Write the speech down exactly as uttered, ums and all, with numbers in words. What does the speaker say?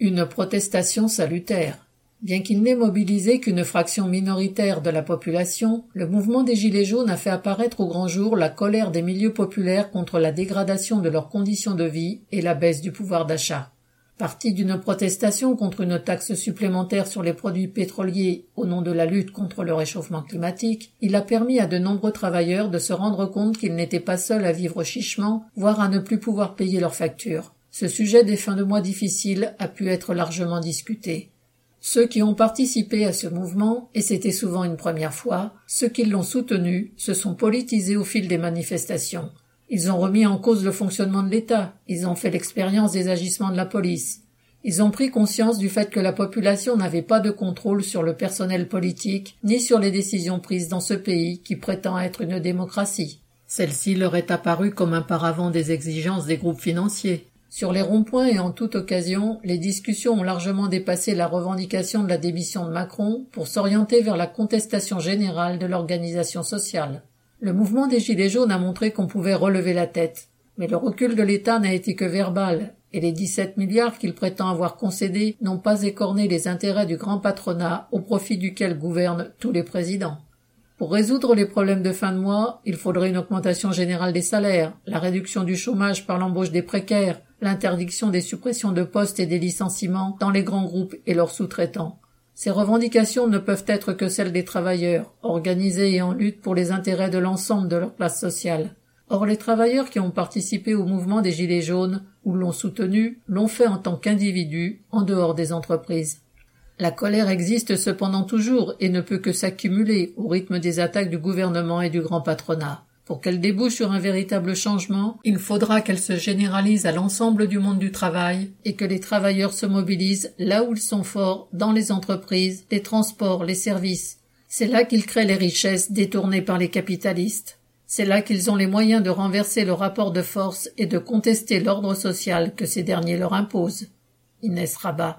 Une protestation salutaire. Bien qu'il n'ait mobilisé qu'une fraction minoritaire de la population, le mouvement des Gilets jaunes a fait apparaître au grand jour la colère des milieux populaires contre la dégradation de leurs conditions de vie et la baisse du pouvoir d'achat. Parti d'une protestation contre une taxe supplémentaire sur les produits pétroliers au nom de la lutte contre le réchauffement climatique, il a permis à de nombreux travailleurs de se rendre compte qu'ils n'étaient pas seuls à vivre chichement, voire à ne plus pouvoir payer leurs factures. Ce sujet des fins de mois difficiles a pu être largement discuté. Ceux qui ont participé à ce mouvement, et c'était souvent une première fois, ceux qui l'ont soutenu, se sont politisés au fil des manifestations. Ils ont remis en cause le fonctionnement de l'État, ils ont fait l'expérience des agissements de la police. Ils ont pris conscience du fait que la population n'avait pas de contrôle sur le personnel politique, ni sur les décisions prises dans ce pays qui prétend être une démocratie. Celle-ci leur est apparue comme un paravent des exigences des groupes financiers. Sur les ronds-points et en toute occasion, les discussions ont largement dépassé la revendication de la démission de Macron pour s'orienter vers la contestation générale de l'organisation sociale. Le mouvement des Gilets jaunes a montré qu'on pouvait relever la tête, mais le recul de l'État n'a été que verbal, et les dix-sept milliards qu'il prétend avoir concédés n'ont pas écorné les intérêts du grand patronat au profit duquel gouvernent tous les présidents. Pour résoudre les problèmes de fin de mois, il faudrait une augmentation générale des salaires, la réduction du chômage par l'embauche des précaires, l'interdiction des suppressions de postes et des licenciements dans les grands groupes et leurs sous-traitants. Ces revendications ne peuvent être que celles des travailleurs, organisés et en lutte pour les intérêts de l'ensemble de leur classe sociale. Or, les travailleurs qui ont participé au mouvement des Gilets jaunes, ou l'ont soutenu, l'ont fait en tant qu'individus, en dehors des entreprises. La colère existe cependant toujours et ne peut que s'accumuler au rythme des attaques du gouvernement et du grand patronat. Pour qu'elle débouche sur un véritable changement, il faudra qu'elle se généralise à l'ensemble du monde du travail et que les travailleurs se mobilisent là où ils sont forts, dans les entreprises, les transports, les services. C'est là qu'ils créent les richesses détournées par les capitalistes. C'est là qu'ils ont les moyens de renverser le rapport de force et de contester l'ordre social que ces derniers leur imposent. Inès Rabat.